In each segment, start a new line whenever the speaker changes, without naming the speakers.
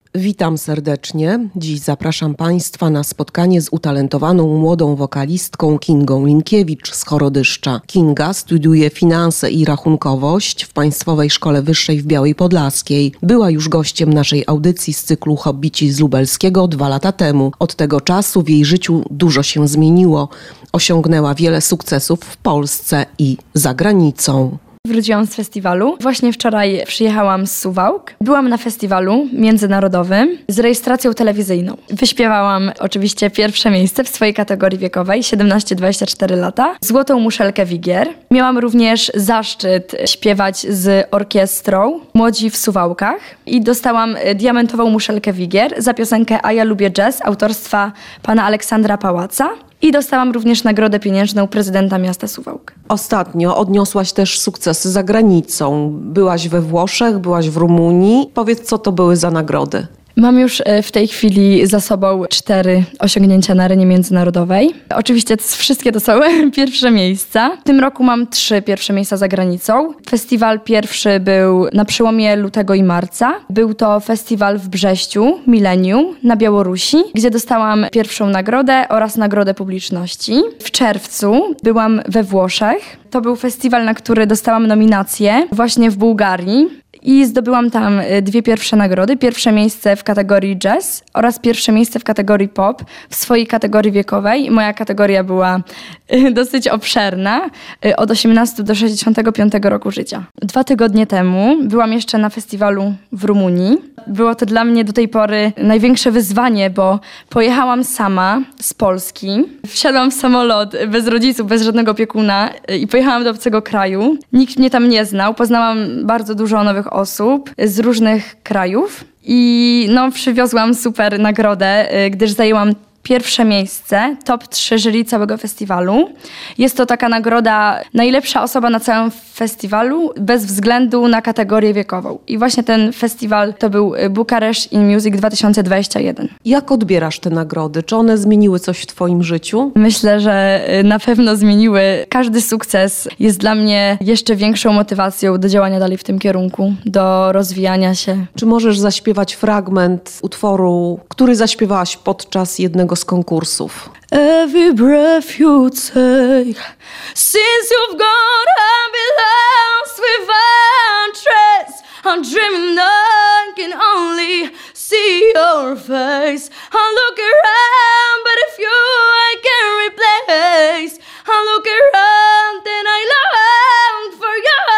Witam serdecznie. Dziś zapraszam Państwa na spotkanie z utalentowaną młodą wokalistką Kingą Linkiewicz z Chorodyszcza. Kinga studiuje finanse i rachunkowość w Państwowej Szkole Wyższej w Białej Podlaskiej. Była już gościem naszej audycji z cyklu Hobbici z Lubelskiego 2 lata temu. Od tego czasu w jej życiu dużo się zmieniło. Osiągnęła wiele sukcesów w Polsce i za granicą.
Wróciłam z festiwalu. Właśnie wczoraj przyjechałam z Suwałk. Byłam na festiwalu międzynarodowym z rejestracją telewizyjną. Wyśpiewałam oczywiście pierwsze miejsce w swojej kategorii wiekowej, 17-24 lata. Złotą muszelkę Wigier. Miałam również zaszczyt śpiewać z orkiestrą Młodzi w Suwałkach i dostałam diamentową muszelkę Wigier za piosenkę A ja lubię jazz autorstwa pana Aleksandra Pałaca. I dostałam również nagrodę pieniężną prezydenta miasta Suwałk.
Ostatnio odniosłaś też sukcesy za granicą. Byłaś we Włoszech, byłaś w Rumunii. Powiedz, co to były za nagrody?
Mam już w tej chwili za sobą 4 osiągnięcia na arenie międzynarodowej. Oczywiście wszystkie to są pierwsze miejsca. W tym roku mam 3 pierwsze miejsca za granicą. Festiwal pierwszy był na przełomie lutego i marca. Był to festiwal w Brześciu, Millennium, na Białorusi, gdzie dostałam pierwszą nagrodę oraz nagrodę publiczności. W czerwcu byłam we Włoszech. To był festiwal, na który dostałam nominację właśnie w Bułgarii. I zdobyłam tam 2 pierwsze nagrody. Pierwsze miejsce w kategorii jazz oraz pierwsze miejsce w kategorii pop w swojej kategorii wiekowej. Moja kategoria była dosyć obszerna, od 18 do 65 roku życia. 2 tygodnie temu byłam jeszcze na festiwalu w Rumunii. Było to dla mnie do tej pory największe wyzwanie, bo pojechałam sama z Polski. Wsiadłam w samolot bez rodziców, bez żadnego opiekuna i pojechałam do obcego kraju. Nikt mnie tam nie znał. Poznałam bardzo dużo nowych osób z różnych krajów i przywiozłam super nagrodę, gdyż zajęłam pierwsze miejsce, top 3 jury całego festiwalu. Jest to taka nagroda najlepsza osoba na całym festiwalu bez względu na kategorię wiekową. I właśnie ten festiwal to był Bukarest in Music 2021.
Jak odbierasz te nagrody? Czy one zmieniły coś w Twoim życiu?
Myślę, że na pewno zmieniły. Każdy sukces jest dla mnie jeszcze większą motywacją do działania dalej w tym kierunku, do rozwijania się.
Czy możesz zaśpiewać fragment utworu, który zaśpiewałaś podczas jednego z konkursów?
Every breath you take, since you've gone, I've been lost without trace. I'm dreaming I can only see your face. I look around, but if you I can't replace. I look around, then I long for your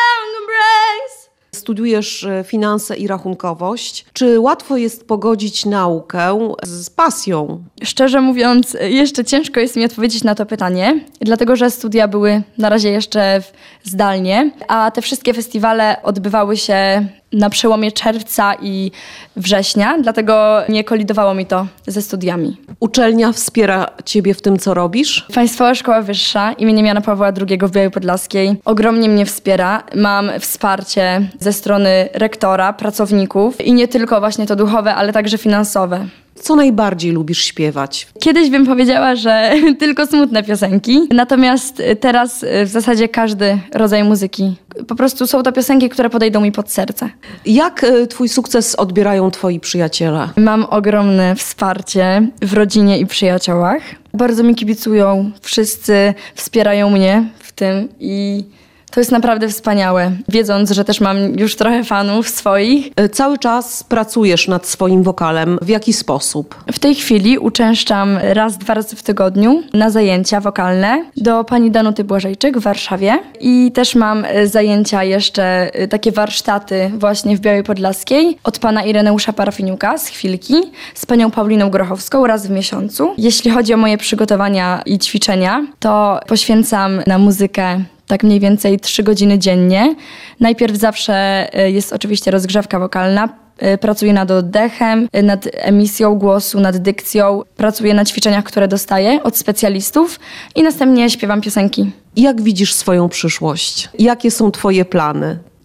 embrace.
Studiujesz finanse i rachunkowość. Czy łatwo jest pogodzić naukę z pasją?
Szczerze mówiąc, jeszcze ciężko jest mi odpowiedzieć na to pytanie, dlatego że studia były na razie jeszcze zdalnie, a te wszystkie festiwale odbywały się na przełomie czerwca i września, dlatego nie kolidowało mi to ze studiami.
Uczelnia wspiera Ciebie w tym, co robisz?
Państwowa Szkoła Wyższa imienia Jana Pawła II w Białej Podlaskiej ogromnie mnie wspiera. Mam wsparcie ze strony rektora, pracowników i nie tylko właśnie to duchowe, ale także finansowe.
Co najbardziej lubisz śpiewać?
Kiedyś bym powiedziała, że tylko smutne piosenki, natomiast teraz w zasadzie każdy rodzaj muzyki. Po prostu są to piosenki, które podejdą mi pod serce.
Jak Twój sukces odbierają Twoi przyjaciele?
Mam ogromne wsparcie w rodzinie i przyjaciołach. Bardzo mi kibicują, wszyscy wspierają mnie w tym i to jest naprawdę wspaniałe, wiedząc, że też mam już trochę fanów swoich.
Cały czas pracujesz nad swoim wokalem. W jaki sposób?
W tej chwili uczęszczam 1-2 razy w tygodniu na zajęcia wokalne do pani Danuty Błażejczyk w Warszawie. I też mam zajęcia jeszcze, takie warsztaty właśnie w Białej Podlaskiej od pana Ireneusza Parafiniuka z Chwilki, z panią Pauliną Grochowską raz w miesiącu. Jeśli chodzi o moje przygotowania i ćwiczenia, to poświęcam na muzykę tak mniej więcej 3 godziny dziennie. Najpierw zawsze jest oczywiście rozgrzewka wokalna. Pracuję nad oddechem, nad emisją głosu, nad dykcją. Pracuję na ćwiczeniach, które dostaję od specjalistów i następnie śpiewam piosenki.
Jak widzisz swoją przyszłość? Jakie są Twoje plany?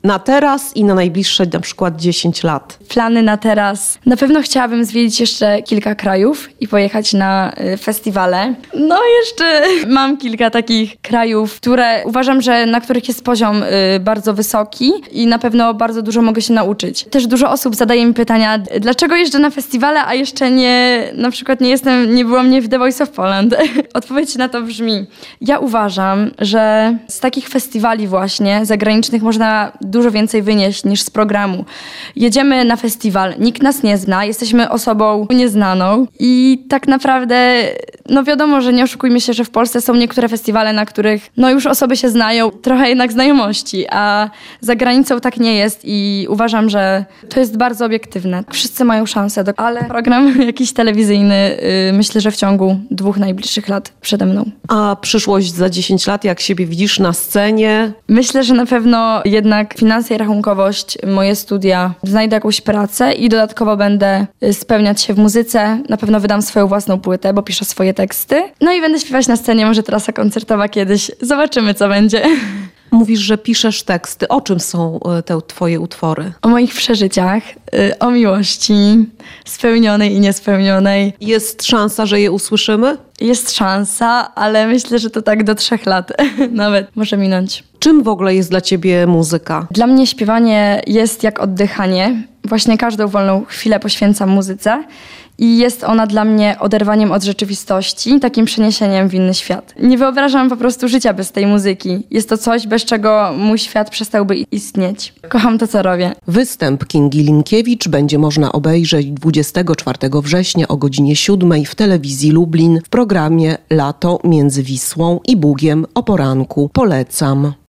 Na teraz i na najbliższe na przykład 10 lat.
Plany na teraz. Na pewno chciałabym zwiedzić jeszcze kilka krajów i pojechać na festiwale. No jeszcze mam kilka takich krajów, które uważam, że na których jest poziom bardzo wysoki i na pewno bardzo dużo mogę się nauczyć. Też dużo osób zadaje mi pytania, dlaczego jeżdżę na festiwale, a jeszcze na przykład nie byłam w The Voice of Poland. Odpowiedź na to brzmi, ja uważam, że z takich festiwali właśnie zagranicznych można dużo więcej wynieść niż z programu. Jedziemy na festiwal, nikt nas nie zna, jesteśmy osobą nieznaną i tak naprawdę, no wiadomo, że nie oszukujmy się, że w Polsce są niektóre festiwale, na których no już osoby się znają, trochę jednak znajomości, a za granicą tak nie jest i uważam, że to jest bardzo obiektywne. Wszyscy mają szansę, ale program jakiś telewizyjny myślę, że w ciągu 2 najbliższych lat przede mną.
A przyszłość za 10 lat, jak siebie widzisz na scenie?
Myślę, że na pewno jednak finanse i rachunkowość, moje studia, znajdę jakąś pracę i dodatkowo będę spełniać się w muzyce. Na pewno wydam swoją własną płytę, bo piszę swoje teksty. No i będę śpiewać na scenie, może trasa koncertowa kiedyś. Zobaczymy, co będzie.
Mówisz, że piszesz teksty. O czym są te twoje utwory?
O moich przeżyciach, o miłości, spełnionej i niespełnionej.
Jest szansa, że je usłyszymy?
Jest szansa, ale myślę, że to tak do 3 lat nawet może minąć.
Czym w ogóle jest dla ciebie muzyka?
Dla mnie śpiewanie jest jak oddychanie. Właśnie każdą wolną chwilę poświęcam muzyce i jest ona dla mnie oderwaniem od rzeczywistości, takim przeniesieniem w inny świat. Nie wyobrażam po prostu życia bez tej muzyki. Jest to coś, bez czego mój świat przestałby istnieć. Kocham to, co robię.
Występ Kingi Linkiewicz będzie można obejrzeć 24 września o godzinie 7 w telewizji Lublin w programie Lato między Wisłą i Bugiem o poranku. Polecam.